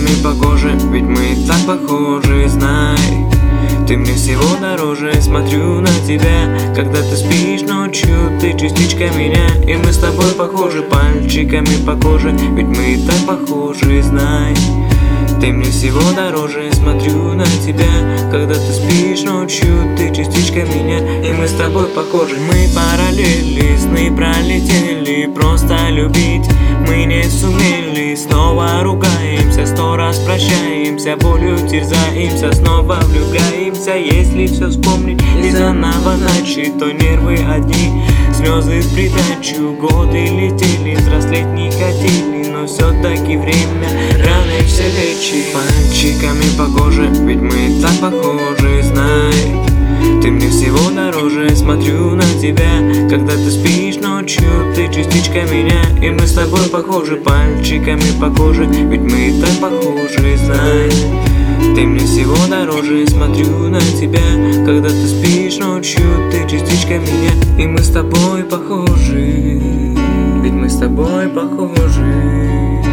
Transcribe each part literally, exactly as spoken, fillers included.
пальчиками по коже, ведь мы так похожи, знай. Ты мне всего дороже, смотрю на тебя, когда ты спишь ночью, ты частичка меня. И мы с тобой похожи, пальчиками по коже, ведь мы так похожи, знай. Ты мне всего дороже, смотрю на тебя, когда ты спишь ночью, ты частичка меня. И мы с тобой похожи. Мы параллели, сны пролетели, просто любить мы не сумели. Снова ругаемся, сто раз прощаемся, болью терзаемся, снова влюбляемся. Если все вспомнить и заново начать, то нервы одни, слезы в придачу. Годы летели, взрослеть не хотели, но все-таки время раны все лечит. Пальчиками по коже, ведь мы так похожи, знай. Ты мне всего дороже, смотрю на тебя, когда ты спишь ночью, ты частичка меня. И мы с тобой похожи, пальчиками по коже, ведь мы так похожи, знай. Ты мне всего дороже, смотрю на тебя, когда ты спишь ночью, ты частичка меня. И мы с тобой похожи, ведь мы с тобой похожи.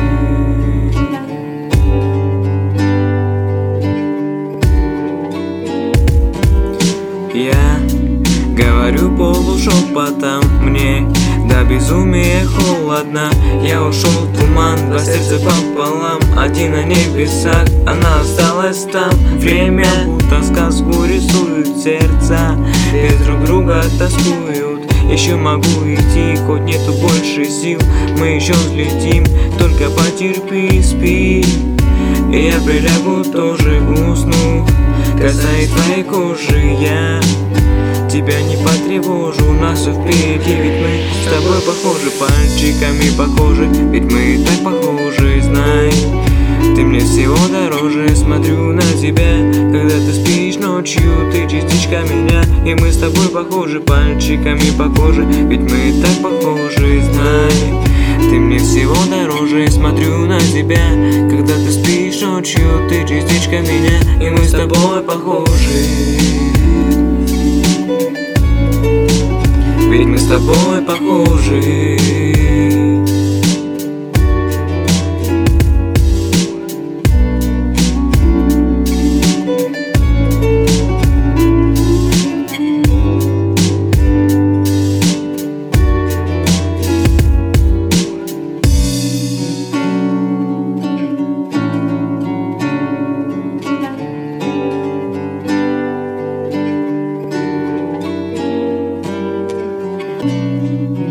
Я говорю полушепотом, мне до безумия холодно. Я ушел в туман, два сердца пополам, один на небесах, она осталась там. Время будто сказку рисует, сердца без друг друга тоскуют. Еще могу идти, хоть нету больше сил, мы еще взлетим, только потерпи, спи. И я прилягу, тоже усну, касаясь твоей кожи. Я тебя не потревожу, нас все впереди, ведь мы с тобой похожи, пальчиками по коже, ведь мы так похожи, знай. Ты мне всего дороже, смотрю на тебя, когда ты спишь ночью, ты частичка меня. И мы с тобой похожи, пальчиками по коже, ведь мы так похожи, знай. Ты мне всего дороже, смотрю на тебя, когда ты спишь ночью, ты частичка меня. И мы с тобой похожи, ведь мы с тобой похожи. Thank you.